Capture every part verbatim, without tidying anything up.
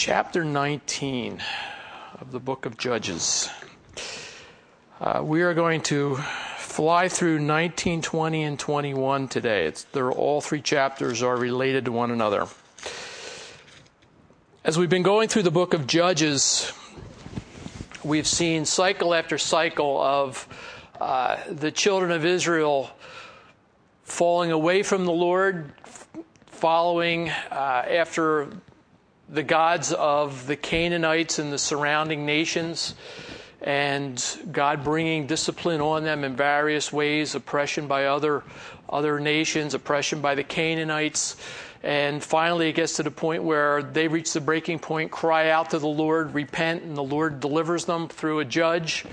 chapter nineteen of the book of Judges. Uh, we are going to fly through nineteen, twenty, and twenty-one today. It's, they're, all three chapters are related to one another. As we've been going through the book of Judges, we've seen cycle after cycle of uh, the children of Israel falling away from the Lord, following uh, after the gods of the Canaanites and the surrounding nations, and God bringing discipline on them in various ways, oppression by other other nations, oppression by the Canaanites. And finally it gets to the point where they reach the breaking point, cry out to the Lord, repent, and the Lord delivers them through a judge.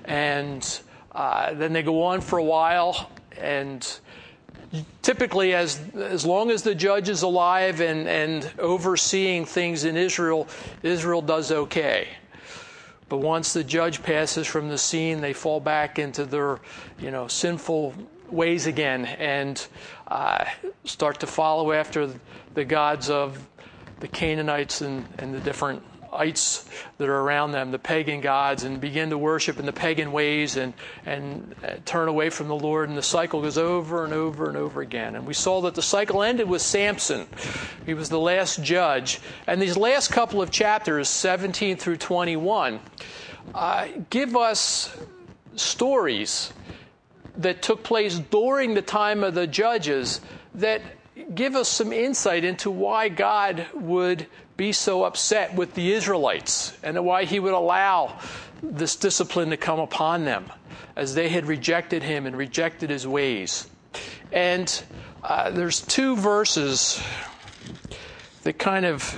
And uh, then they go on for a while, and typically, as as long as the judge is alive and, and overseeing things in Israel, Israel does okay. But once the judge passes from the scene, they fall back into their, you know, sinful ways again and uh, start to follow after the gods of the Canaanites and, and the different ites that are around them, the pagan gods, and begin to worship in the pagan ways and and turn away from the Lord, and the cycle goes over and over and over again. And we saw that the cycle ended with Samson. He was the last judge. And these last couple of chapters, seventeen through twenty-one, uh, give us stories that took place during the time of the judges that give us some insight into why God would be so upset with the Israelites and why he would allow this discipline to come upon them as they had rejected him and rejected his ways. And uh, there's two verses that kind of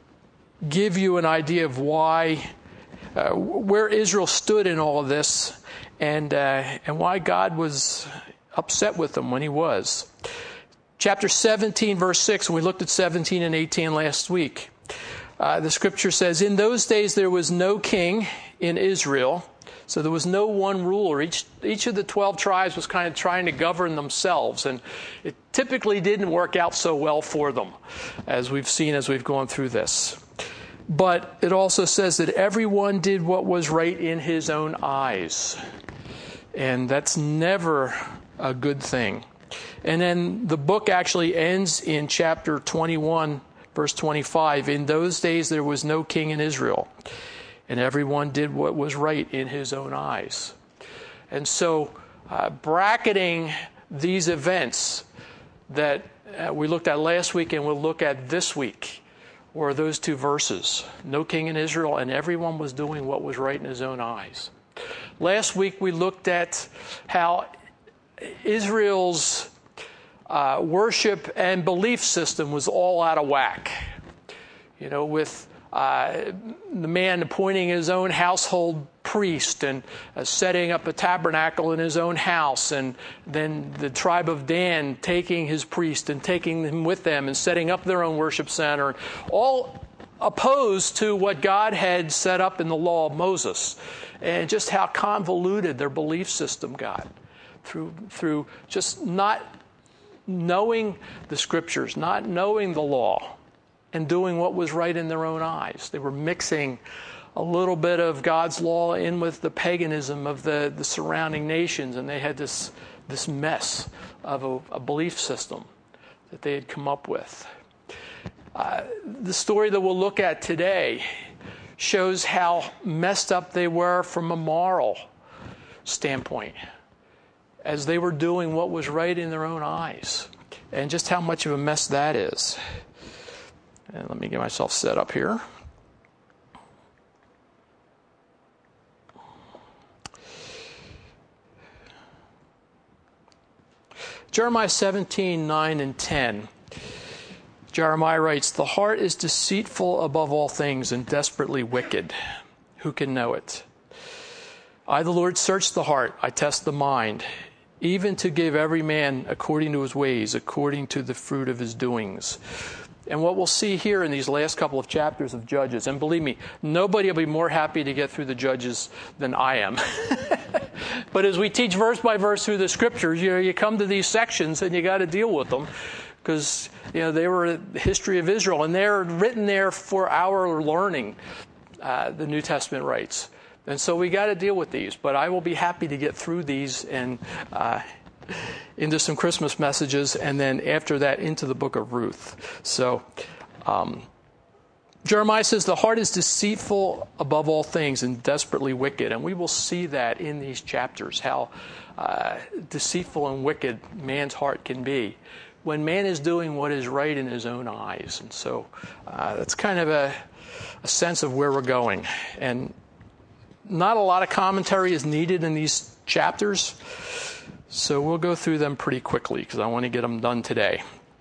give you an idea of why, uh, where Israel stood in all of this, and uh, and why God was upset with them when he was. Chapter seventeen, verse six, and we looked at seventeen and eighteen last week. Uh, the scripture says, in those days there was no king in Israel, so there was no one ruler. Each each of the twelve tribes was kind of trying to govern themselves, and it typically didn't work out so well for them, as we've seen as we've gone through this. But it also says that everyone did what was right in his own eyes, and that's never a good thing. And then the book actually ends in chapter twenty-one, verse twenty-five. In those days there was no king in Israel, and everyone did what was right in his own eyes. And so uh, bracketing these events that uh, we looked at last week and we'll look at this week were those two verses. No king in Israel, and everyone was doing what was right in his own eyes. Last week we looked at how Israel's Uh, worship and belief system was all out of whack. You know, with uh, the man appointing his own household priest and uh, setting up a tabernacle in his own house, and then the tribe of Dan taking his priest and taking him with them and setting up their own worship center, all opposed to what God had set up in the law of Moses, and just how convoluted their belief system got through through just not knowing the scriptures, not knowing the law, and doing what was right in their own eyes. They were mixing a little bit of God's law in with the paganism of the, the surrounding nations, and they had this this mess of a, a belief system that they had come up with. Uh, the story that we'll look at today shows how messed up they were from a moral standpoint, as they were doing what was right in their own eyes, and just how much of a mess that is. And let me get myself set up here. Jeremiah seventeen, nine and ten. Jeremiah writes, the heart is deceitful above all things and desperately wicked. Who can know it? I, the Lord, search the heart. I test the mind, even to give every man according to his ways, according to the fruit of his doings. And what we'll see here in these last couple of chapters of Judges, and believe me, nobody will be more happy to get through the Judges than I am. But as we teach verse by verse through the scriptures, you know, you come to these sections and you got to deal with them. because you know they were the history of Israel, and they're written there for our learning. Uh, the New Testament writes, and so we got to deal with these. But I will be happy to get through these and uh, into some Christmas messages, and then after that into the book of Ruth. So. Um, Jeremiah says the heart is deceitful above all things and desperately wicked. And we will see that in these chapters, how uh, deceitful and wicked man's heart can be when man is doing what is right in his own eyes. And so uh, that's kind of a, a sense of where we're going. And not a lot of commentary is needed in these chapters. So we'll go through them pretty quickly because I want to get them done today.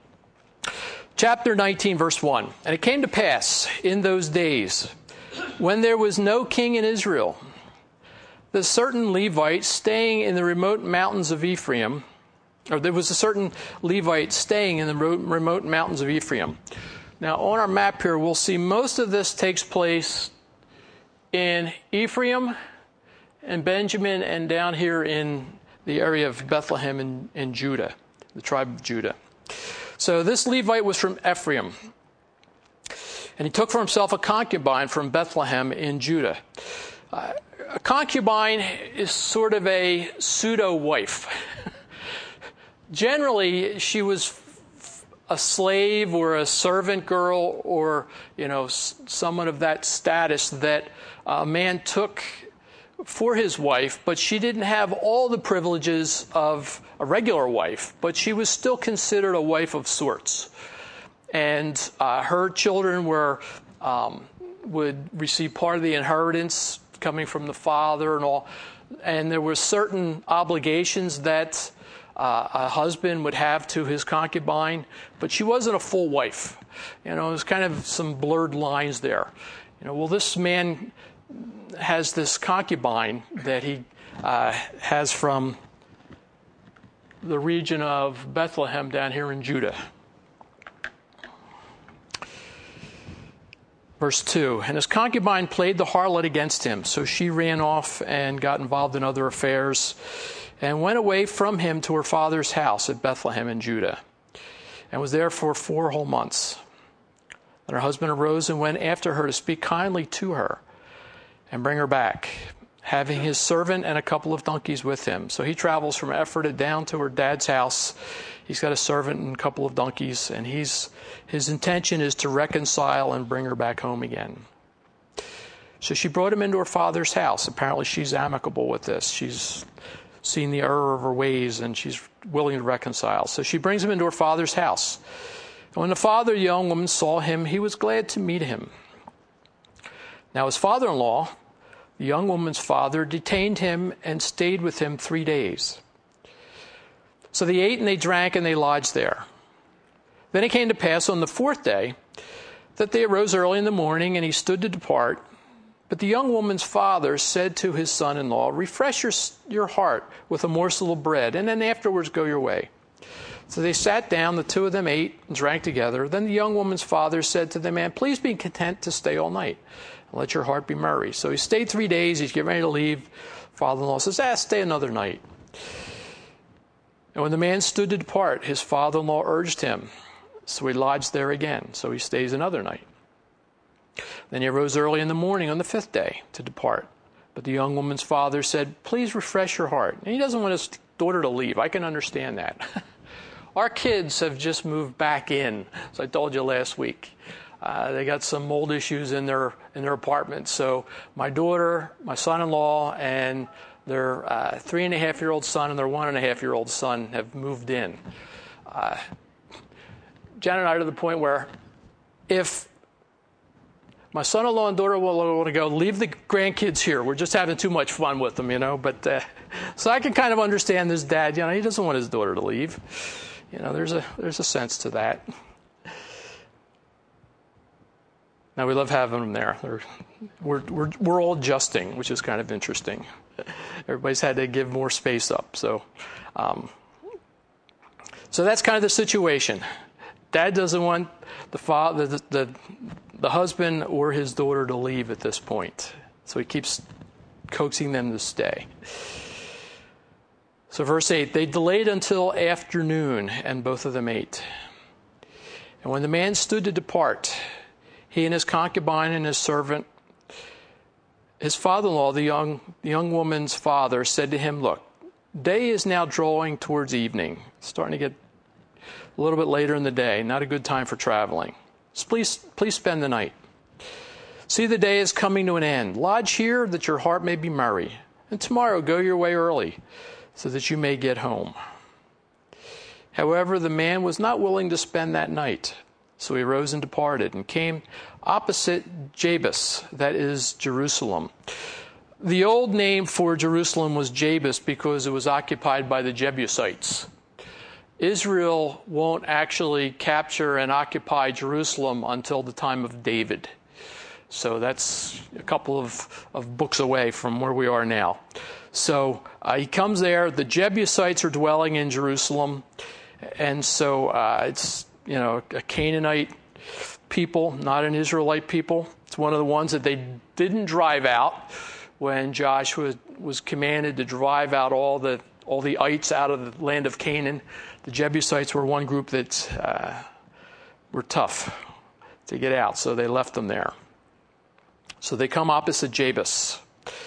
Chapter nineteen, verse one. And it came to pass in those days, when there was no king in Israel, that certain Levites staying in the remote mountains of Ephraim, or there was a certain Levite staying in the remote mountains of Ephraim. Now, on our map here, we'll see most of this takes place in Ephraim and Benjamin and down here in the area of Bethlehem in, in Judah, the tribe of Judah. So this Levite was from Ephraim, and he took for himself a concubine from Bethlehem in Judah. Uh, a concubine is sort of a pseudo-wife. Generally, she was a slave or a servant girl or, you know, someone of that status that a man took for his wife, but she didn't have all the privileges of a regular wife, but she was still considered a wife of sorts. And uh, her children were um, would receive part of the inheritance coming from the father and all. And there were certain obligations that uh, a husband would have to his concubine, but she wasn't a full wife. You know, there's kind of some blurred lines there. You know, well, this man has this concubine that he uh, has from the region of Bethlehem down here in Judah. Verse two, and his concubine played the harlot against him, so she ran off and got involved in other affairs and went away from him to her father's house at Bethlehem in Judah and was there for four whole months. Then her husband arose and went after her to speak kindly to her and bring her back, having his servant and a couple of donkeys with him. So he travels from Ephrata down to her dad's house. He's got a servant and a couple of donkeys, and he's his intention is to reconcile and bring her back home again. So she brought him into her father's house. Apparently she's amicable with this. She's seen the error of her ways, and she's willing to reconcile. So she brings him into her father's house. And when the father of the young woman saw him, he was glad to meet him. Now his father-in-law, the young woman's father, detained him and stayed with him three days. So they ate and they drank and they lodged there. Then it came to pass on the fourth day that they arose early in the morning, and he stood to depart. But the young woman's father said to his son-in-law, refresh your, your heart with a morsel of bread, and then afterwards go your way. So they sat down, the two of them ate and drank together. Then the young woman's father said to the man, please be content to stay all night. Let your heart be merry. So he stayed three days. He's getting ready to leave. Father-in-law says, ah, stay another night. And when the man stood to depart, his father-in-law urged him. So he lodged there again. So he stays another night. Then he arose early in the morning on the fifth day to depart. But the young woman's father said, please refresh your heart. And he doesn't want his daughter to leave. I can understand that. Our kids have just moved back in, as I told you last week. Uh, they got some mold issues in their in their apartment. So my daughter, my son-in-law, and their uh, three and a half year old son and their one and a half year old son have moved in. Uh, Jen and I are to the point where if my son-in-law and daughter will want to go, leave the grandkids here. We're just having too much fun with them, you know. But uh, so I can kind of understand this dad. You know, he doesn't want his daughter to leave. You know, there's a there's a sense to that. Now, we love having them there. They're, we're, we're, we're all adjusting, which is kind of interesting. Everybody's had to give more space up. So um, so that's kind of the situation. Dad doesn't want the, father, the, the, the husband or his daughter to leave at this point. So he keeps coaxing them to stay. So verse eight, they delayed until afternoon, and both of them ate. And when the man stood to depart, he and his concubine and his servant, his father-in-law, the young, the young woman's father, said to him, look, day is now drawing towards evening. It's starting to get a little bit later in the day, not a good time for traveling. So please, please spend the night. See, the day is coming to an end. Lodge here that your heart may be merry. And tomorrow go your way early, so that you may get home. However, the man was not willing to spend that night. So he rose and departed and came opposite Jabus, that is Jerusalem. The old name for Jerusalem was Jabus because it was occupied by the Jebusites. Israel won't actually capture and occupy Jerusalem until the time of David. So that's a couple of, of books away from where we are now. So uh, he comes there. The Jebusites are dwelling in Jerusalem. And so uh, it's, you know, a Canaanite people, not an Israelite people. It's one of the ones that they didn't drive out when Joshua was commanded to drive out all the all the ites out of the land of Canaan. The Jebusites were one group that uh, were tough to get out, so they left them there. So they come opposite Jabus.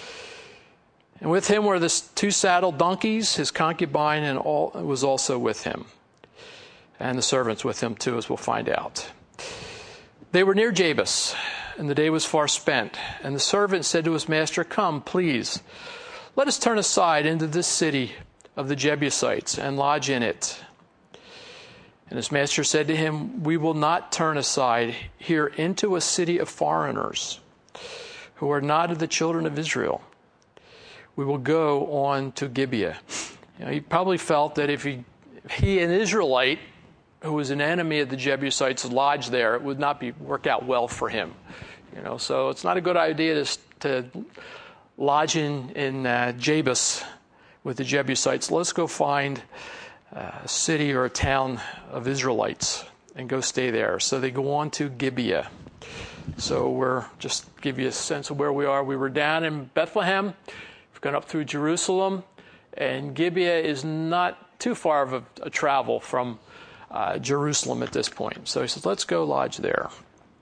And with him were the two saddled donkeys, his concubine and all was also with him. And the servants with him too, as we'll find out. They were near Jabus, and the day was far spent. And the servant said to his master, come, please, let us turn aside into this city of the Jebusites and lodge in it. And his master said to him, we will not turn aside here into a city of foreigners who are not of the children of Israel. We will go on to Gibeah. You know, he probably felt that if he, if he an Israelite who was an enemy of the Jebusites lodged there, it would not be work out well for him. You know, so it's not a good idea to, to lodge in in uh, Jabus with the Jebusites. Let's go find a city or a town of Israelites and go stay there. So they go on to Gibeah. So we're just to give you a sense of where we are. We were down in Bethlehem. We've gone up through Jerusalem, and Gibeah is not too far of a, a travel from uh, Jerusalem at this point. So he says, let's go lodge there.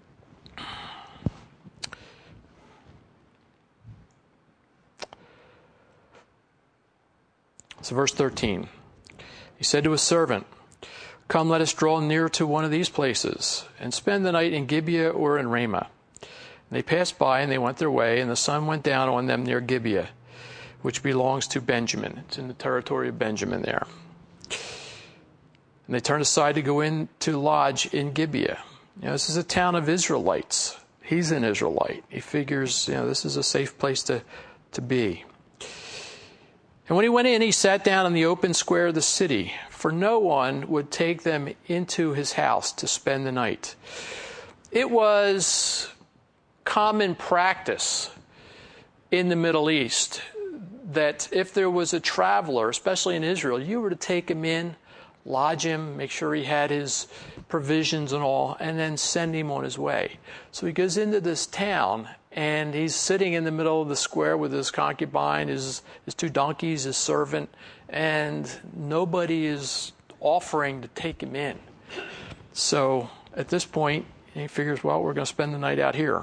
So verse thirteen. He said to his servant, come, let us draw near to one of these places and spend the night in Gibeah or in Ramah. And they passed by and they went their way, and the sun went down on them near Gibeah, which belongs to Benjamin. It's in the territory of Benjamin there. And they turned aside to go in to lodge in Gibeah. You know, this is a town of Israelites. He's an Israelite. He figures, you know, this is a safe place to, to be. And when he went in, he sat down in the open square of the city, for no one would take them into his house to spend the night. It was common practice in the Middle East that if there was a traveler, especially in Israel, you were to take him in, lodge him, make sure he had his provisions and all, and then send him on his way. So he goes into this town, and he's sitting in the middle of the square with his concubine, his, his two donkeys, his servant, and nobody is offering to take him in. So at this point, he figures, well, we're going to spend the night out here.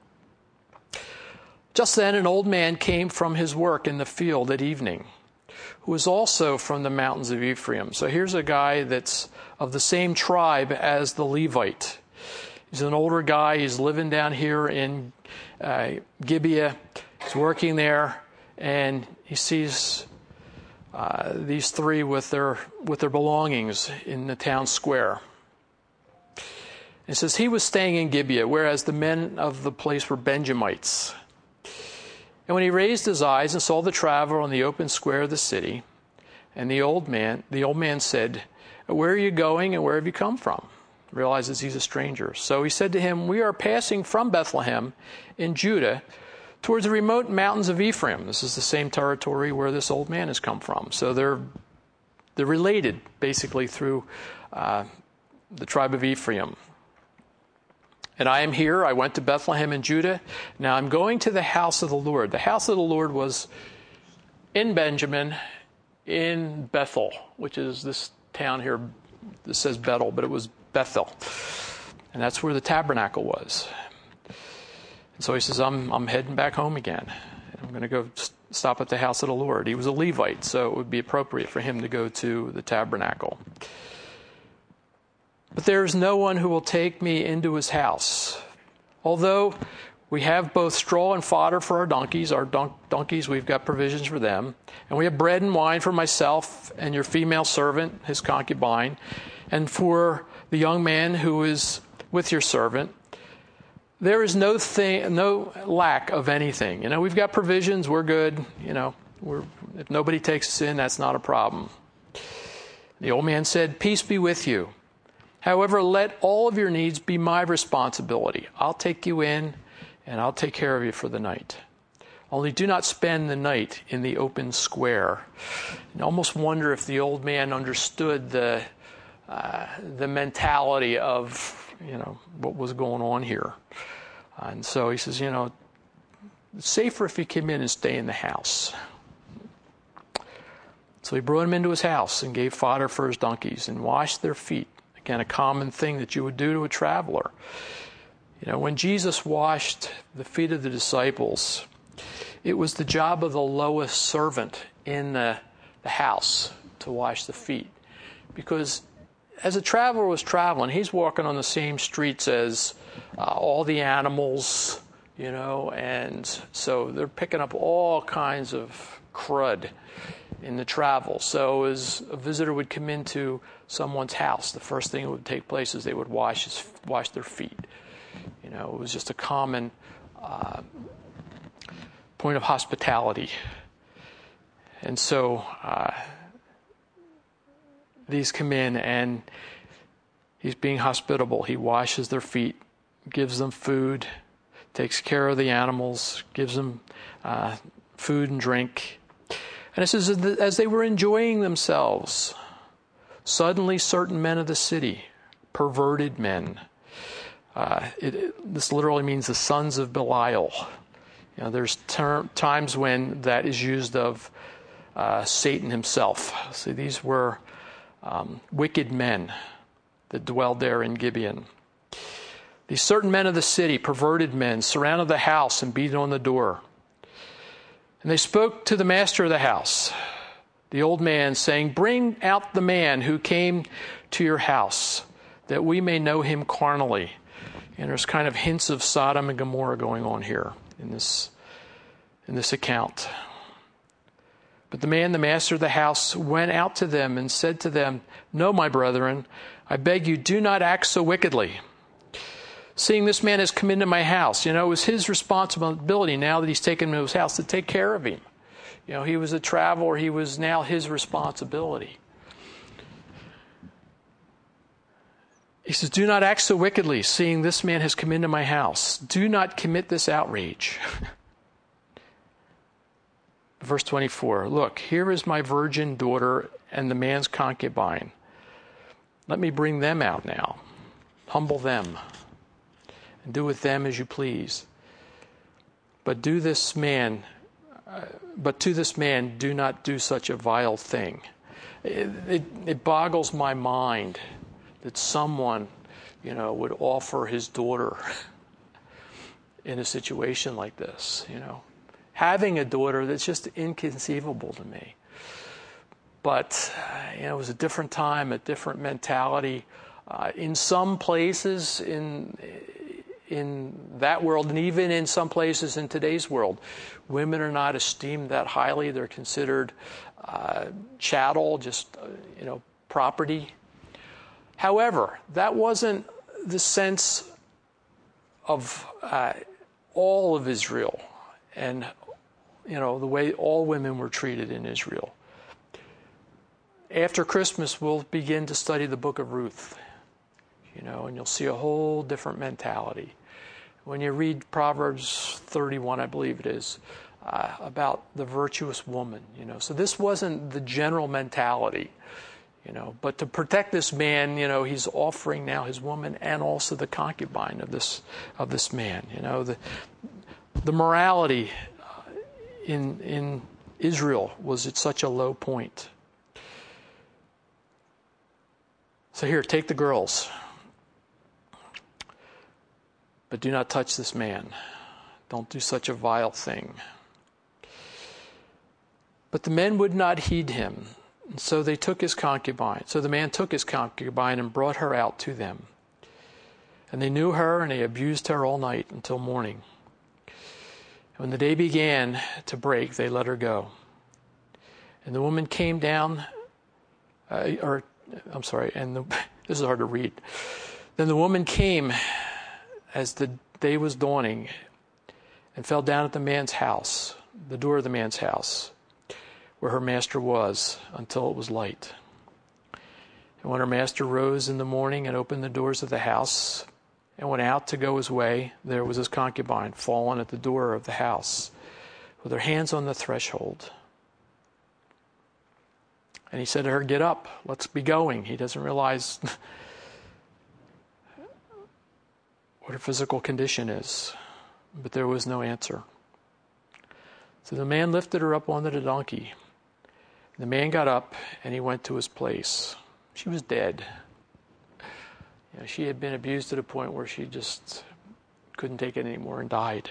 Just then an old man came from his work in the field at evening, who was also from the mountains of Ephraim. So here's a guy that's of the same tribe as the Levite. He's an older guy. He's living down here in uh, Gibeah. He's working there, and he sees uh, these three with their with their belongings in the town square. It says he was staying in Gibeah, whereas the men of the place were Benjamites. And when he raised his eyes and saw the traveler on the open square of the city, and the old man, the old man said, where are you going and where have you come from? Realizes he's a stranger. So he said to him, we are passing from Bethlehem in Judah towards the remote mountains of Ephraim. This is the same territory where this old man has come from. So they're they're related basically through uh, the tribe of Ephraim. And I am here. I went to Bethlehem in Judah. Now I'm going to the house of the Lord. The house of the Lord was in Benjamin, in Bethel, which is this town here. This says Bethel, but it was Bethel. And that's where the tabernacle was. And so he says, I'm I'm heading back home again. I'm going to go stop at the house of the Lord. He was a Levite, so it would be appropriate for him to go to the tabernacle. But there is no one who will take me into his house. Although we have both straw and fodder for our donkeys. Our don- donkeys, we've got provisions for them. And we have bread and wine for myself and your female servant, his concubine, and for the young man who is with your servant. There is no thing, no lack of anything. You know, we've got provisions. We're good. You know, we're, if nobody takes us in, that's not a problem. The old man said, peace be with you. However, let all of your needs be my responsibility. I'll take you in and I'll take care of you for the night. Only do not spend the night in the open square. And I almost wonder if the old man understood the uh, the mentality of, you know, what was going on here. And so he says, you know, it's safer if you come in and stay in the house. So he brought him into his house and gave fodder for his donkeys and washed their feet. Again, a common thing that you would do to a traveler. You know, when Jesus washed the feet of the disciples, it was the job of the lowest servant in the, the house to wash the feet. Because as a traveler was traveling, he's walking on the same streets as uh, all the animals, you know, and so they're picking up all kinds of crud in the travel. So as a visitor would come into someone's house, the first thing that would take place is they would wash his, wash their feet. You know, it was just a common uh, point of hospitality. And so uh, these come in and he's being hospitable. He washes their feet, gives them food, takes care of the animals, gives them uh, food and drink. And it says, as they were enjoying themselves, suddenly certain men of the city, perverted men, uh, it, it, this literally means the sons of Belial. You know, there's ter- times when that is used of uh, Satan himself. So these were um, wicked men that dwelled there in Gibeon. These certain men of the city, perverted men, surrounded the house and beat on the door. And they spoke to the master of the house, the old man, saying, bring out the man who came to your house, that we may know him carnally. And there's kind of hints of Sodom and Gomorrah going on here in this, in this account. But the man, the master of the house, went out to them and said to them, no, my brethren, I beg you, do not act so wickedly. Seeing this man has come into my house, you know, it was his responsibility now that he's taken him to his house to take care of him. You know, he was a traveler. He was now his responsibility. He says, do not act so wickedly, seeing this man has come into my house. Do not commit this outrage. Verse twenty-four, look, here is my virgin daughter and the man's concubine. Let me bring them out now. Humble them. And do with them as you please. But do this man, uh, but to this man, do not do such a vile thing. It, it, it boggles my mind that someone, you know, would offer his daughter in a situation like this. You know, having a daughter, that's just inconceivable to me. But you know, it was a different time, a different mentality. Uh, in some places, in in that world, and even in some places in today's world, women are not esteemed that highly. They're considered uh, chattel, just uh, you know, property. However, that wasn't the sense of uh, all of Israel, and you know, the way all women were treated in Israel. After Christmas, we'll begin to study the book of Ruth. You know, and you'll see a whole different mentality. When you read Proverbs thirty-one, I believe it is, uh, about the virtuous woman, you know. So this wasn't the general mentality, you know. But to protect this man, you know, he's offering now his woman and also the concubine of this of this man. You know, the the morality in in Israel was at such a low point. So here, take the girls. but do not touch this man. Don't do such a vile thing. But the men would not heed him. And so they took his concubine. So the man took his concubine and brought her out to them. And they knew her, and they abused her all night until morning. And when the day began to break, they let her go. And the woman came down, uh, or, I'm sorry, and the, this is hard to read. Then the woman came as the day was dawning and fell down at the man's house, the door of the man's house, where her master was, until it was light. And when her master rose in the morning and opened the doors of the house and went out to go his way, there was his concubine fallen at the door of the house with her hands on the threshold. And he said to her, "Get up, let's be going." He doesn't realize what her physical condition is, but there was no answer. So the man lifted her up onto the donkey. The man got up and he went to his place. She was dead. You know, she had been abused to the point where she just couldn't take it anymore and died.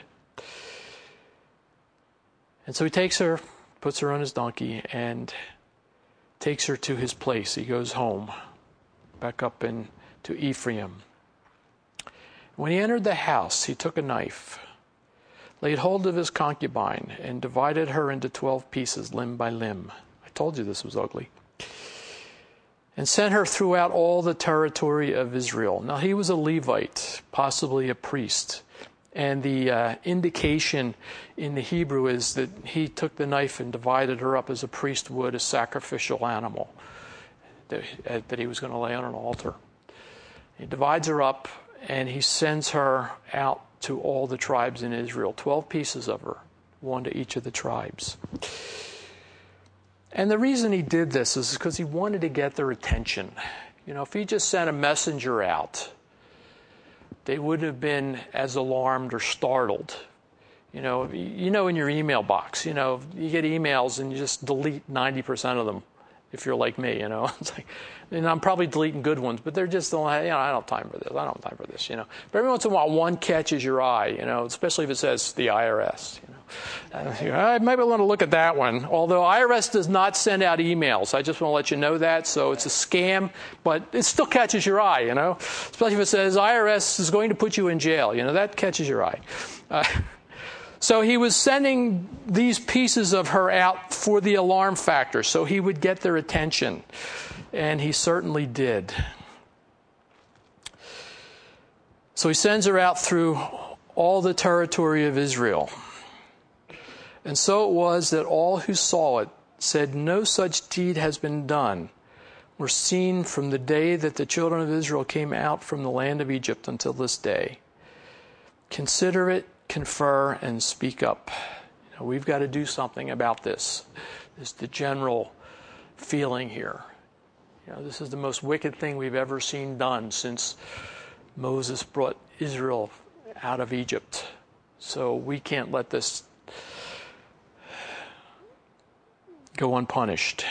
And so he takes her, puts her on his donkey, and takes her to his place. He goes home, back up into Ephraim. When he entered the house, he took a knife, laid hold of his concubine, and divided her into twelve pieces, limb by limb. I told you this was ugly. And sent her throughout all the territory of Israel. Now, he was a Levite, possibly a priest. And the uh, indication in the Hebrew is that he took the knife and divided her up as a priest would a sacrificial animal that, uh, that he was going to lay on an altar. He divides her up, and he sends her out to all the tribes in Israel, twelve pieces of her, one to each of the tribes. And the reason he did this is because he wanted to get their attention. You know, if he just sent a messenger out, they wouldn't have been as alarmed or startled. You know, you know, in your email box, you know, you get emails and you just delete ninety percent of them if you're like me, you know. It's like, and I'm probably deleting good ones, but they're just, you know, I don't have time for this. I don't have time for this, you know. But every once in a while, one catches your eye, you know, especially if it says the I R S, you know. I maybe want to look at that one. Although I R S does not send out emails. I just want to let you know that. So it's a scam, but it still catches your eye, you know. Especially if it says I R S is going to put you in jail. You know, that catches your eye. Uh, so he was sending these pieces of her out for the alarm factor, so he would get their attention. And he certainly did. So he sends her out through all the territory of Israel. And so it was that all who saw it said, "No such deed has been done, or seen from the day that the children of Israel came out from the land of Egypt until this day. Consider it, confer, and speak up." You know, we've got to do something about this. This is the general feeling here. You know, this is the most wicked thing we've ever seen done since Moses brought Israel out of Egypt. So we can't let this go unpunished.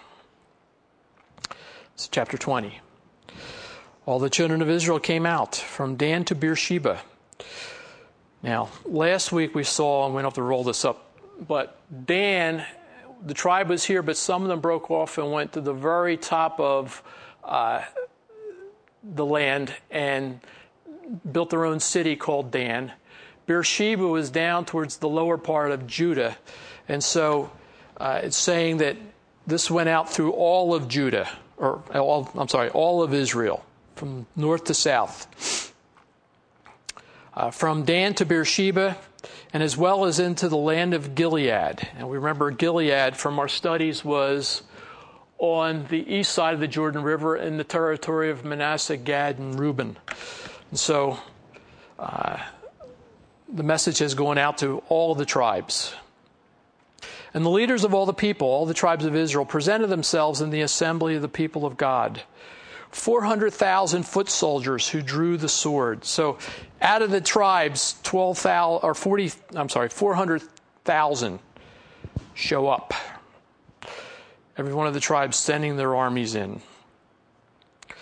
It's chapter twenty. All the children of Israel came out from Dan to Beersheba. Now, last week we saw, and we don't have to roll this up, but Dan, the tribe was here, but some of them broke off and went to the very top of uh, the land and built their own city called Dan. Beersheba was down towards the lower part of Judah. And so uh, it's saying that this went out through all of Judah, or all, I'm sorry, all of Israel, from north to south. Uh, from Dan to Beersheba, and as well as into the land of Gilead. And we remember Gilead from our studies was on the east side of the Jordan River in the territory of Manasseh, Gad, and Reuben. And so uh, the message has gone out to all the tribes. And the leaders of all the people, all the tribes of Israel, presented themselves in the assembly of the people of God. four hundred thousand foot soldiers who drew the sword. So out of the tribes, twelve thousand or forty, I'm sorry, four hundred thousand show up. Every one of the tribes sending their armies in.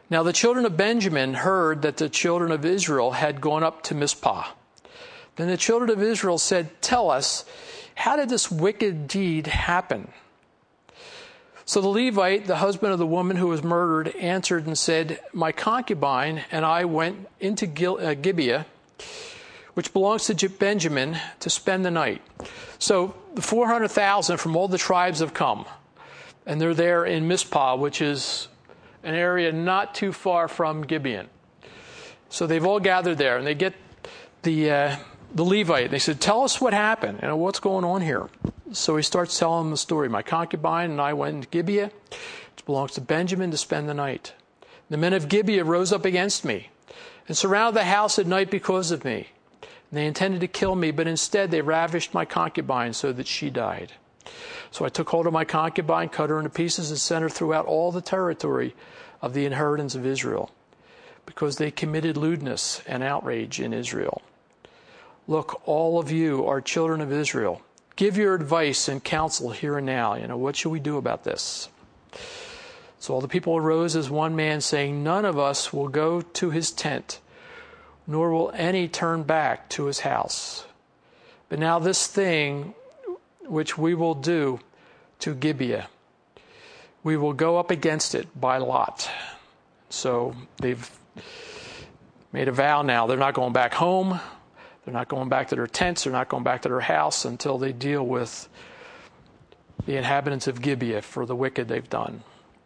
Now the children of Benjamin heard that the children of Israel had gone up to Mizpah. Then the children of Israel said, "Tell us, how did this wicked deed happen?" So the Levite, the husband of the woman who was murdered, answered and said, "My concubine and I went into Gil- uh, Gibeah, which belongs to Benjamin, to spend the night." So the four hundred thousand from all the tribes have come, and they're there in Mizpah, which is an area not too far from Gibeon. So they've all gathered there, and they get the uh, the Levite. They said, "Tell us what happened. You know, what's going on here?" So he starts telling them the story. "My concubine and I went into Gibeah, which belongs to Benjamin, to spend the night. The men of Gibeah rose up against me and surrounded the house at night because of me. And they intended to kill me, but instead they ravished my concubine so that she died. So I took hold of my concubine, cut her into pieces, and sent her throughout all the territory of the inheritance of Israel, because they committed lewdness and outrage in Israel. Look, all of you are children of Israel. Give your advice and counsel here and now. You know, what should we do about this?" So all the people arose as one man, saying, "None of us will go to his tent, nor will any turn back to his house. But now this thing which we will do to Gibeah, we will go up against it by lot." So they've made a vow now. They're not going back home. They're not going back to their tents. They're not going back to their house until they deal with the inhabitants of Gibeah for the wicked they've done.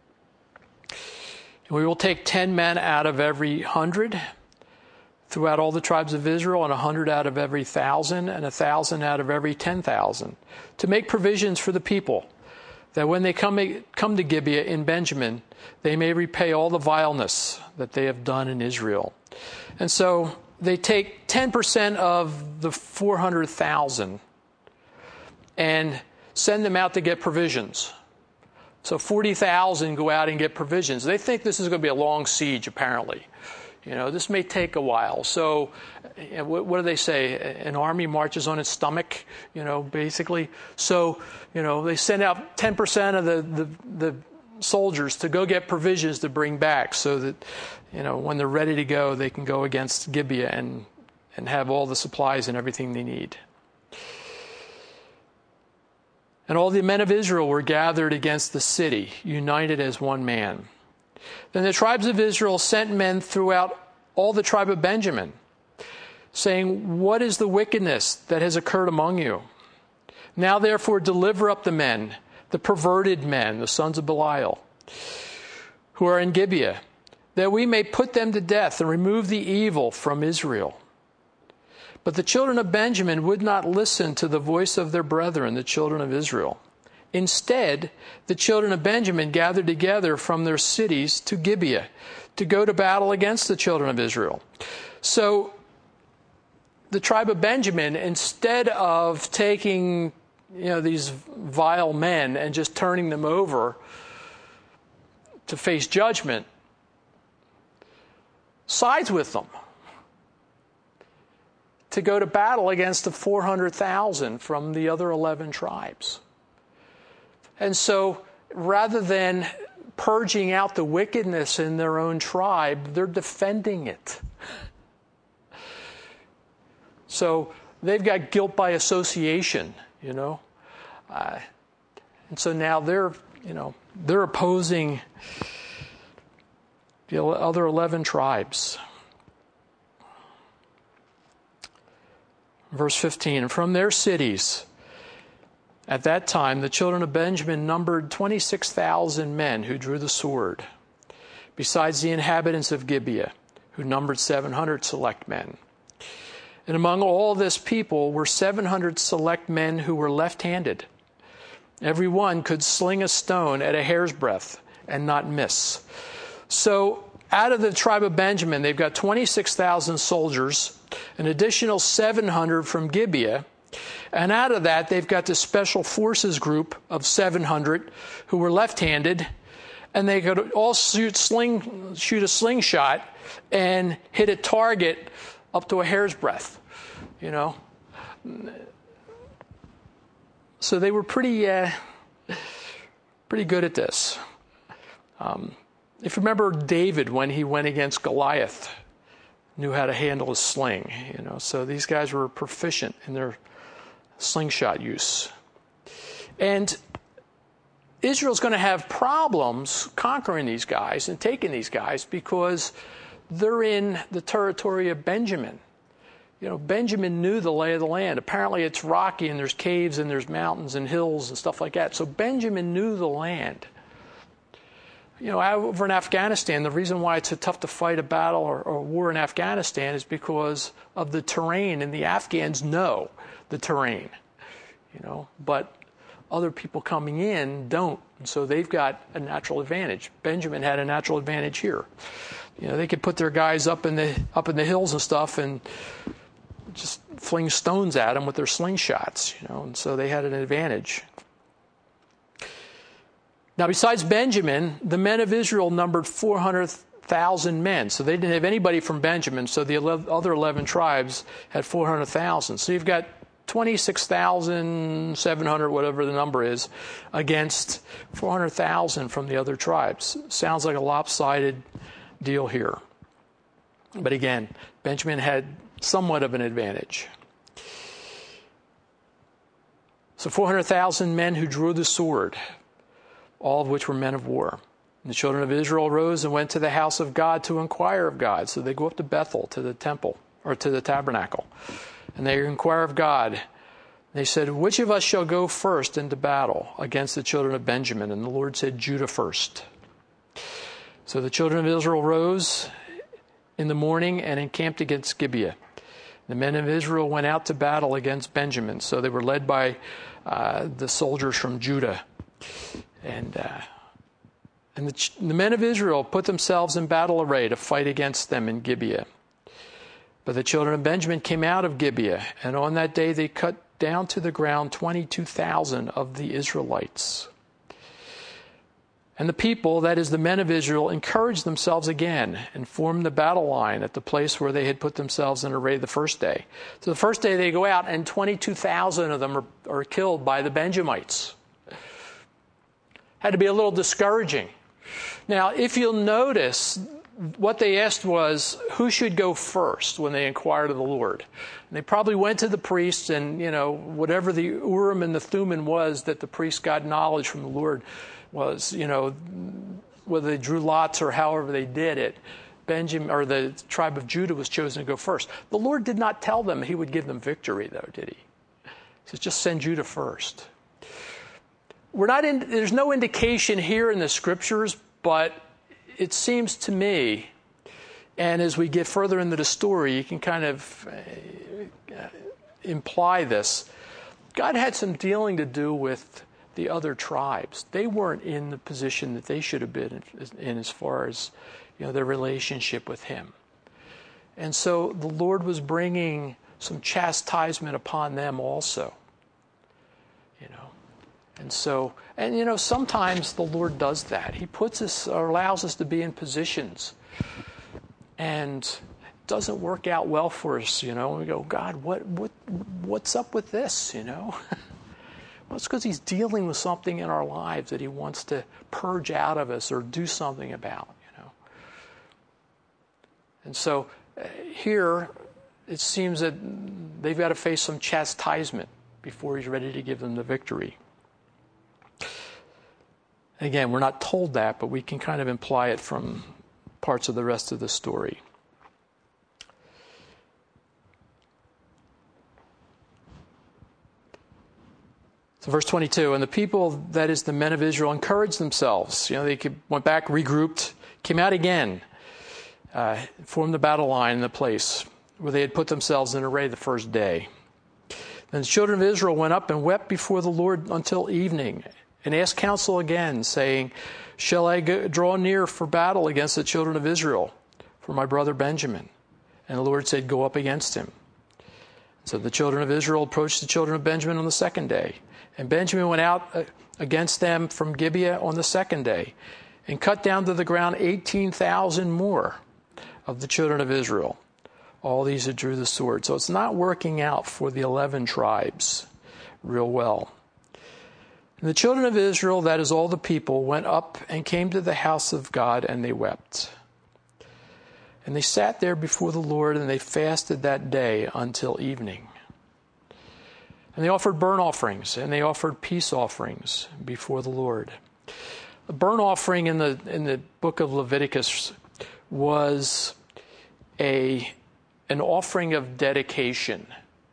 "We will take ten men out of every hundred throughout all the tribes of Israel, and a hundred out of every thousand, and a thousand out of every ten thousand, to make provisions for the people, that when they come, come to Gibeah in Benjamin, they may repay all the vileness that they have done in Israel." And so they take ten percent of the four hundred thousand and send them out to get provisions. So forty thousand go out and get provisions. They think this is going to be a long siege, apparently. You know, this may take a while. So you know, what, what do they say? An army marches on its stomach, you know, basically. So, you know, they send out ten percent of the, the, the soldiers to go get provisions to bring back, so that, you know, when they're ready to go, they can go against Gibeah and, and have all the supplies and everything they need. And all the men of Israel were gathered against the city, united as one man. Then the tribes of Israel sent men throughout all the tribe of Benjamin, saying, "What is the wickedness that has occurred among you? Now therefore deliver up the men, the perverted men, the sons of Belial, who are in Gibeah, that we may put them to death and remove the evil from Israel." But the children of Benjamin would not listen to the voice of their brethren, the children of Israel. Instead, the children of Benjamin gathered together from their cities to Gibeah to go to battle against the children of Israel. So the tribe of Benjamin, instead of taking, you know, these vile men and just turning them over to face judgment, sides with them to go to battle against the four hundred thousand from the other eleven tribes. And so rather than purging out the wickedness in their own tribe, they're defending it. So they've got guilt by association, you know. Uh, and so now they're, you know, they're opposing the other eleven tribes. Verse fifteen, "And from their cities at that time the children of Benjamin numbered twenty-six thousand men who drew the sword, besides the inhabitants of Gibeah, who numbered seven hundred select men. And among all this people were seven hundred select men who were left-handed. Every one could sling a stone at a hair's breadth and not miss." So out of the tribe of Benjamin, they've got twenty-six thousand soldiers, an additional seven hundred from Gibeah, and out of that, they've got this special forces group of seven hundred who were left-handed, and they could all shoot, sling, shoot a slingshot and hit a target up to a hair's breadth, you know. So they were pretty, uh, pretty good at this. Um, If you remember David when he went against Goliath, knew how to handle a sling, you know. So these guys were proficient in their slingshot use. And Israel's going to have problems conquering these guys and taking these guys because they're in the territory of Benjamin. You know, Benjamin knew the lay of the land. Apparently it's rocky and there's caves and there's mountains and hills and stuff like that. So Benjamin knew the land. You know, over in Afghanistan, the reason why it's so tough to fight a battle or, or a war in Afghanistan is because of the terrain, and the Afghans know the terrain, you know, but other people coming in don't, and so they've got a natural advantage. Benjamin had a natural advantage here. You know, they could put their guys up in the up in the hills and stuff and just fling stones at them with their slingshots, you know, and so they had an advantage. Now, besides Benjamin, the men of Israel numbered four hundred thousand men. So they didn't have anybody from Benjamin, so the other eleven tribes had four hundred thousand. So you've got twenty-six thousand seven hundred, whatever the number is, against four hundred thousand from the other tribes. Sounds like a lopsided deal here. But again, Benjamin had somewhat of an advantage. So four hundred thousand men who drew the sword, all of which were men of war. And the children of Israel rose and went to the house of God to inquire of God. So they go up to Bethel, to the temple, or to the tabernacle. And they inquire of God. They said, which of us shall go first into battle against the children of Benjamin? And the Lord said, Judah first. So the children of Israel rose in the morning and encamped against Gibeah. The men of Israel went out to battle against Benjamin. So they were led by uh, the soldiers from Judah. And uh, and the, the men of Israel put themselves in battle array to fight against them in Gibeah. But the children of Benjamin came out of Gibeah, and on that day they cut down to the ground twenty-two thousand of the Israelites. And the people, that is the men of Israel, encouraged themselves again and formed the battle line at the place where they had put themselves in array the first day. So the first day they go out, and twenty-two thousand of them are, are killed by the Benjamites. Had to be a little discouraging. Now, if you'll notice, what they asked was, who should go first when they inquired of the Lord? And they probably went to the priests, and, you know, whatever the Urim and the Thummim was that the priest got knowledge from the Lord was, you know, whether they drew lots or however they did it, Benjamin, or the tribe of Judah, was chosen to go first. The Lord did not tell them he would give them victory, though, did he? He says, just send Judah first. We're not in, there's no indication here in the scriptures, but it seems to me, and as we get further into the story, you can kind of uh, imply this. God had some dealing to do with the other tribes. They weren't in the position that they should have been in, in as far as, you know, their relationship with him. And so the Lord was bringing some chastisement upon them also. You know. And so, and you know, sometimes the Lord does that. He puts us, or allows us to be in positions, and it doesn't work out well for us, you know. We go, God, what, what, what's up with this, you know? Well, it's because he's dealing with something in our lives that he wants to purge out of us or do something about, you know. And so uh, here, it seems that they've got to face some chastisement before he's ready to give them the victory. Again, we're not told that, but we can kind of imply it from parts of the rest of the story. So verse twenty-two, and the people, that is the men of Israel, encouraged themselves. You know, they went back, regrouped, came out again, uh, formed the battle line in the place where they had put themselves in array the first day. Then the children of Israel went up and wept before the Lord until evening, and asked counsel again, saying, shall I go, draw near for battle against the children of Israel, for my brother Benjamin? And the Lord said, go up against him. So the children of Israel approached the children of Benjamin on the second day. And Benjamin went out against them from Gibeah on the second day, and cut down to the ground eighteen thousand more of the children of Israel. All these that drew the sword. So it's not working out for the eleven tribes real well. And the children of Israel, that is all the people, went up and came to the house of God, and they wept. And they sat there before the Lord, and they fasted that day until evening. And they offered burnt offerings, and they offered peace offerings before the Lord. The burnt offering in the in the book of Leviticus was a an offering of dedication.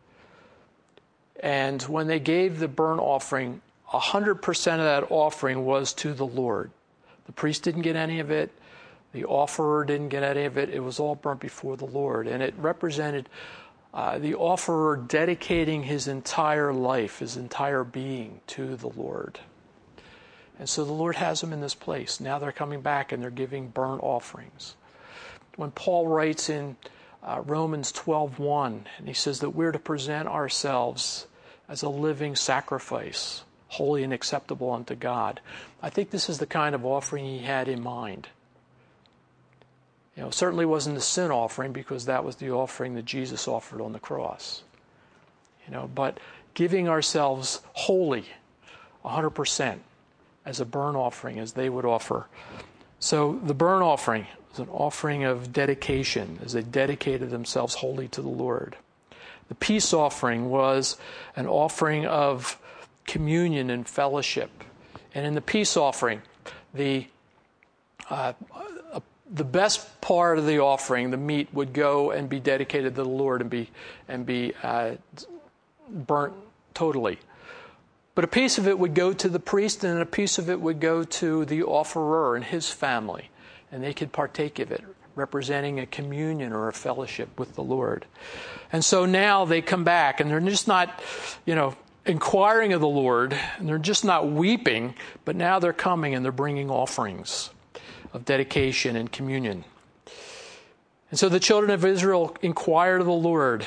And when they gave the burnt offering, one hundred percent of that offering was to the Lord. The priest didn't get any of it. The offerer didn't get any of it. It was all burnt before the Lord. And it represented uh, the offerer dedicating his entire life, his entire being to the Lord. And so the Lord has them in this place. Now they're coming back and they're giving burnt offerings. When Paul writes in uh, Romans twelve one, and he says that we're to present ourselves as a living sacrifice, holy and acceptable unto God. I think this is the kind of offering he had in mind. You know, it certainly wasn't the sin offering, because that was the offering that Jesus offered on the cross. You know, but giving ourselves wholly, one hundred percent, as a burnt offering, as they would offer. So the burnt offering was an offering of dedication, as they dedicated themselves wholly to the Lord. The peace offering was an offering of communion and fellowship. And in the peace offering, the uh, uh, the best part of the offering, the meat, would go and be dedicated to the Lord and be and be uh, burnt totally. But a piece of it would go to the priest, and a piece of it would go to the offerer and his family, and they could partake of it, representing a communion or a fellowship with the Lord. And so now they come back, and they're just not, you know, inquiring of the Lord, and they're just not weeping, but now they're coming and they're bringing offerings of dedication and communion. And so the children of Israel inquired of the Lord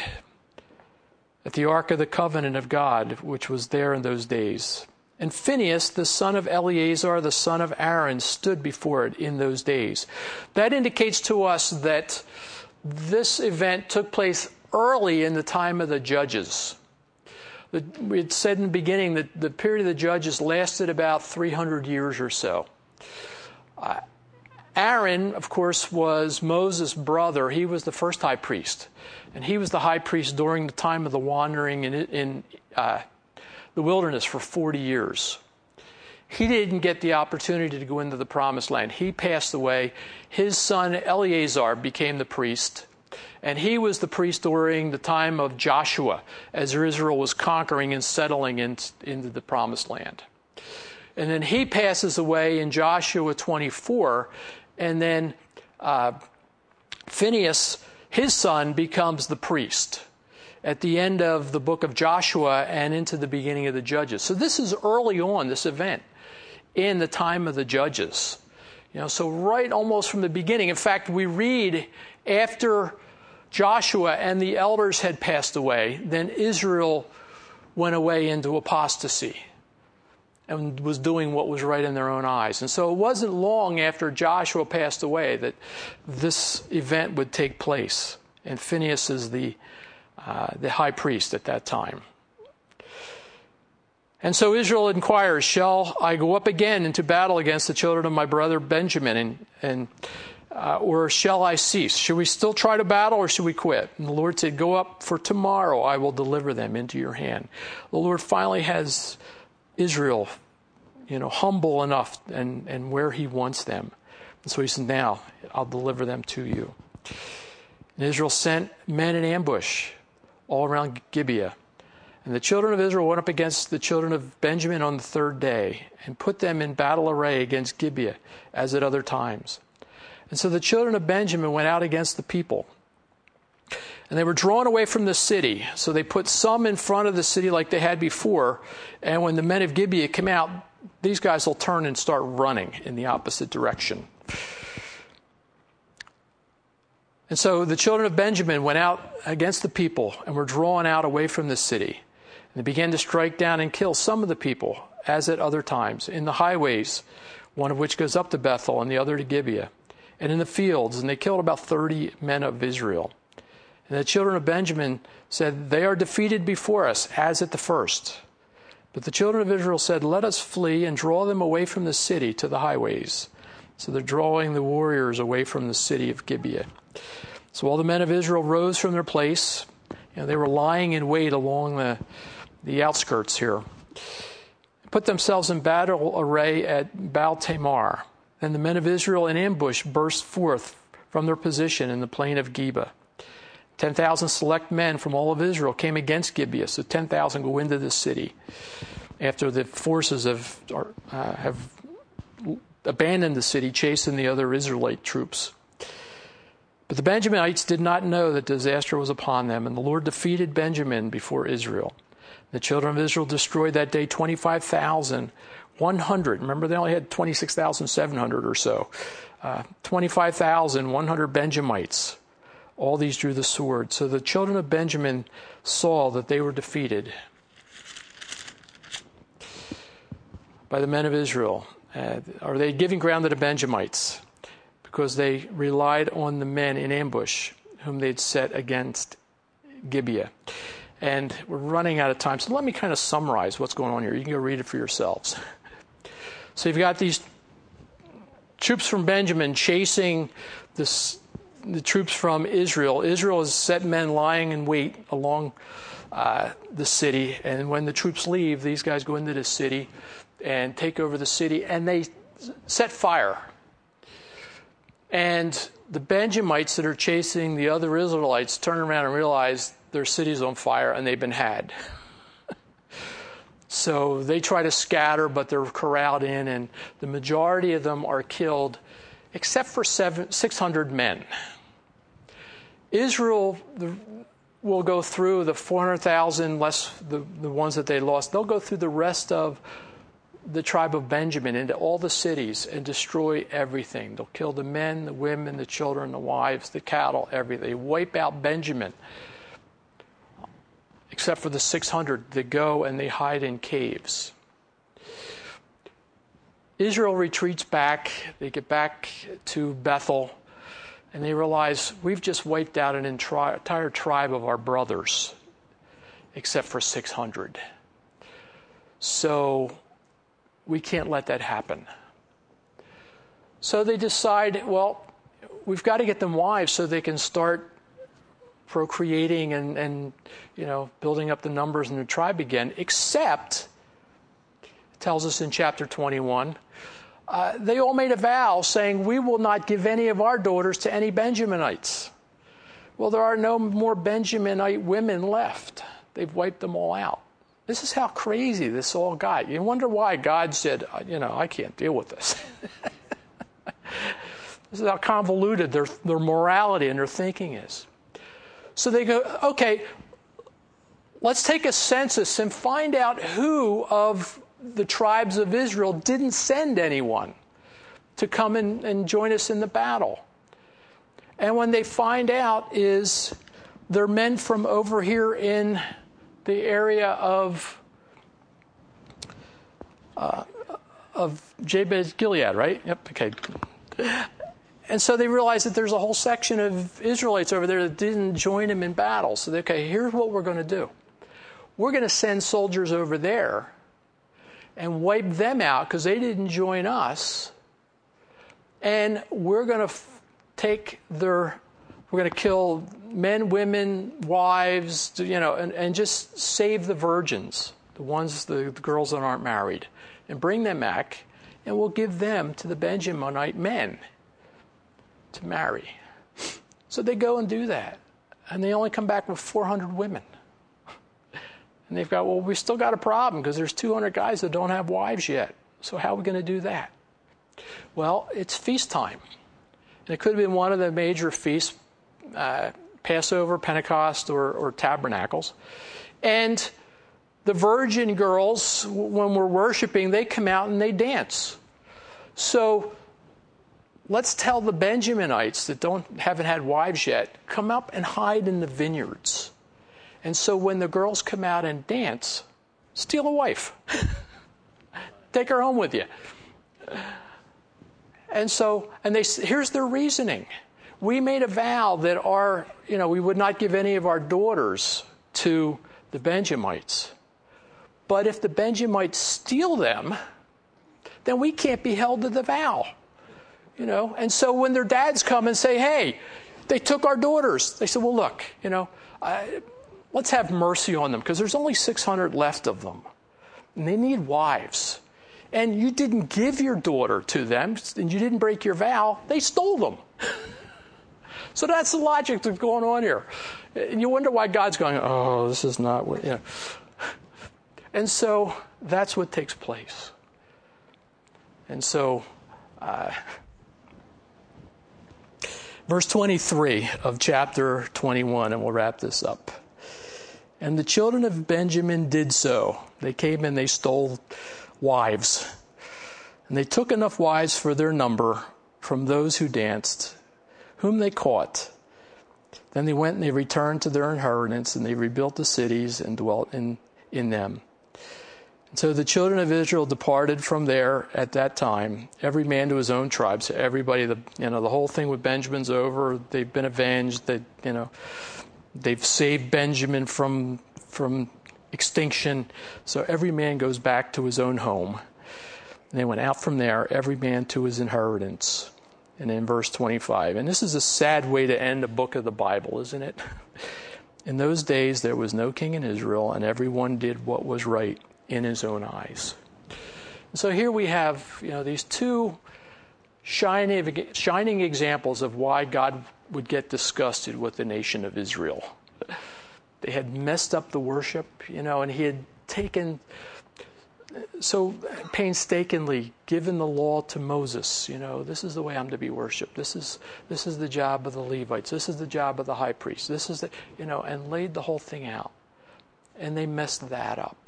at the Ark of the Covenant of God, which was there in those days. And Phinehas, the son of Eleazar, the son of Aaron, stood before it in those days. That indicates to us that this event took place early in the time of the judges. We had said in the beginning that the period of the judges lasted about three hundred years or so. Uh, Aaron, of course, was Moses' brother. He was the first high priest. And he was the high priest during the time of the wandering in, in uh, the wilderness for forty years. He didn't get the opportunity to go into the promised land. He passed away. His son Eleazar became the priest. And he was the priest during the time of Joshua, as Israel was conquering and settling in, into the promised land. And then he passes away in Joshua twenty-four, and then uh, Phinehas, his son, becomes the priest at the end of the book of Joshua and into the beginning of the Judges. So this is early on, this event, in the time of the Judges. You know, so right almost from the beginning. In fact, we read after Joshua and the elders had passed away, then Israel went away into apostasy and was doing what was right in their own eyes. And so it wasn't long after Joshua passed away that this event would take place. And Phinehas is the, uh, the high priest at that time. And so Israel inquires, shall I go up again into battle against the children of my brother Benjamin, and, and uh, or shall I cease? Should we still try to battle, or should we quit? And the Lord said, go up, for tomorrow I will deliver them into your hand. The Lord finally has Israel, you know, humble enough and, and where he wants them. And so he said, now I'll deliver them to you. And Israel sent men in ambush all around Gibeah. And the children of Israel went up against the children of Benjamin on the third day and put them in battle array against Gibeah, as at other times. And so the children of Benjamin went out against the people. And they were drawn away from the city. So they put some in front of the city like they had before. And when the men of Gibeah come out, these guys will turn and start running in the opposite direction. And so the children of Benjamin went out against the people and were drawn out away from the city. And they began to strike down and kill some of the people, as at other times, in the highways, one of which goes up to Bethel and the other to Gibeah, and in the fields. And they killed about thirty men of Israel. And the children of Benjamin said, they are defeated before us, as at the first. But the children of Israel said, let us flee and draw them away from the city to the highways. So they're drawing the warriors away from the city of Gibeah. So all the men of Israel rose from their place. You know, they were lying in wait along the, the outskirts here. Put themselves in battle array at Baal Tamar. And the men of Israel in ambush burst forth from their position in the plain of Geba. Ten thousand select men from all of Israel came against Gibeah, so ten thousand go into the city after the forces have, uh, have abandoned the city, chasing the other Israelite troops. But the Benjaminites did not know that disaster was upon them, and the Lord defeated Benjamin before Israel. The children of Israel destroyed that day twenty-five thousand one hundred. Remember, they only had twenty-six thousand seven hundred or so. Uh, twenty-five thousand one hundred Benjamites. All these drew the sword. So the children of Benjamin saw that they were defeated by the men of Israel. Uh, are they giving ground to the Benjamites? Because they relied on the men in ambush whom they'd set against Gibeah. And we're running out of time. So let me kind of summarize what's going on here. You can go read it for yourselves. So you've got these troops from Benjamin chasing this the troops from Israel. Israel has set men lying in wait along uh, the city. And when the troops leave, these guys go into the city and take over the city. And they set fire. And the Benjamites that are chasing the other Israelites turn around and realize their city's on fire and they've been had. So they try to scatter, but they're corralled in. And the majority of them are killed, except for seven, six hundred men. Israel the, will go through the four hundred thousand less the, the ones that they lost. They'll go through the rest of the tribe of Benjamin into all the cities and destroy everything. They'll kill the men, the women, the children, the wives, the cattle, everything. They wipe out Benjamin, except for the six hundred that go and they hide in caves. Israel retreats back. They get back to Bethel. And they realize we've just wiped out an entire tribe of our brothers, except for six hundred. So we can't let that happen. So they decide, well, we've got to get them wives so they can start procreating and, and you know, building up the numbers in the tribe again, except, it tells us in chapter twenty-one, Uh, they all made a vow saying, we will not give any of our daughters to any Benjaminites. Well, there are no more Benjaminite women left. They've wiped them all out. This is how crazy this all got. You wonder why God said, you know, I can't deal with this. This is how convoluted their, their morality and their thinking is. So they go, okay, let's take a census and find out who of the tribes of Israel didn't send anyone to come and, and join us in the battle. And when they find out is they're men from over here in the area of uh, of Jabez Gilead, right? Yep, okay. And so they realize that there's a whole section of Israelites over there that didn't join him in battle. So they, okay, here's what we're going to do. We're going to send soldiers over there and wipe them out because they didn't join us. And we're going to f- take their, we're going to kill men, women, wives, you know, and, and just save the virgins, the ones, the, the girls that aren't married, and bring them back, and we'll give them to the Benjaminite men to marry. So they go and do that. And they only come back with four hundred women. And they've got, well, we still got a problem because there's two hundred guys that don't have wives yet. So how are we going to do that? Well, it's feast time. And it could have been one of the major feasts, uh, Passover, Pentecost, or, or Tabernacles. And the virgin girls, when we're worshiping, they come out and they dance. So let's tell the Benjaminites that don't haven't had wives yet, come up and hide in the vineyards. And so when the girls come out and dance, steal a wife. Take her home with you. And so, and they here's their reasoning. We made a vow that our, you know, we would not give any of our daughters to the Benjamites. But if the Benjamites steal them, then we can't be held to the vow. You know, and so when their dads come and say, hey, they took our daughters, they said, well, look, you know, I, let's have mercy on them because there's only six hundred left of them. And they need wives. And you didn't give your daughter to them, and you didn't break your vow. They stole them. So that's the logic that's going on here. And you wonder why God's going, oh, this is not what, you know. And so that's what takes place. And so, uh, verse twenty-three of chapter twenty-one, and we'll wrap this up. And the children of Benjamin did so. They came and they stole wives. And they took enough wives for their number from those who danced, whom they caught. Then they went and they returned to their inheritance, and they rebuilt the cities and dwelt in, in them. And so the children of Israel departed from there at that time, every man to his own tribe. So everybody, the you know, the whole thing with Benjamin's over. They've been avenged. They, you know, they've saved Benjamin from from extinction. So every man goes back to his own home. And they went out from there, every man to his inheritance. And in verse twenty-five, and this is a sad way to end a book of the Bible, isn't it? In those days there was no king in Israel, and everyone did what was right in his own eyes. So here we have, you know, these two shining, shining examples of why God would get disgusted with the nation of Israel. They had messed up the worship, you know, and he had taken so painstakingly given the law to Moses. You know, this is the way I'm to be worshipped. This is this is the job of the Levites. This is the job of the high priest. This is the, you know, and laid the whole thing out. And they messed that up.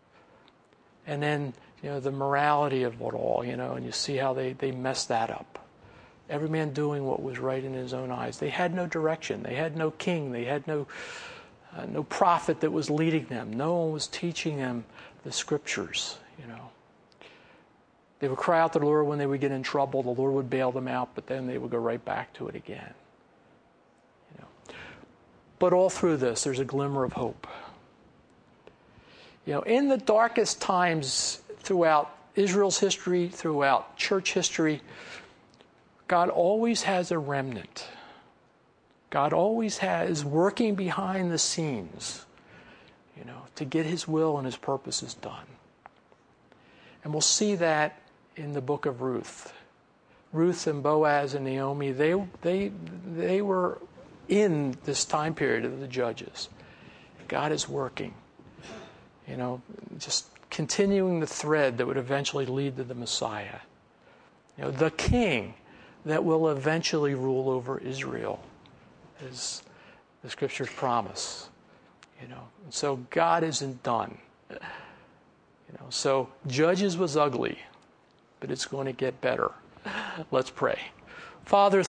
And then, you know, the morality of it all, you know, and you see how they, they messed that up. Every man doing what was right in his own eyes. They had no direction. They had no king. They had no uh, no prophet that was leading them. No one was teaching them the scriptures, you know. They would cry out to the Lord when they would get in trouble. The Lord would bail them out, but then they would go right back to it again. You know. But all through this, there's a glimmer of hope. You know, in the darkest times throughout Israel's history, throughout church history, God always has a remnant. God always has working behind the scenes, you know, to get his will and his purposes done. And we'll see that in the book of Ruth. Ruth and Boaz and Naomi, they they they were in this time period of the judges. God is working. You know, just continuing the thread that would eventually lead to the Messiah. You know, the king that will eventually rule over Israel, as the scriptures promise. You know, and so God isn't done. You know, so Judges was ugly, but it's going to get better. Let's pray. Father,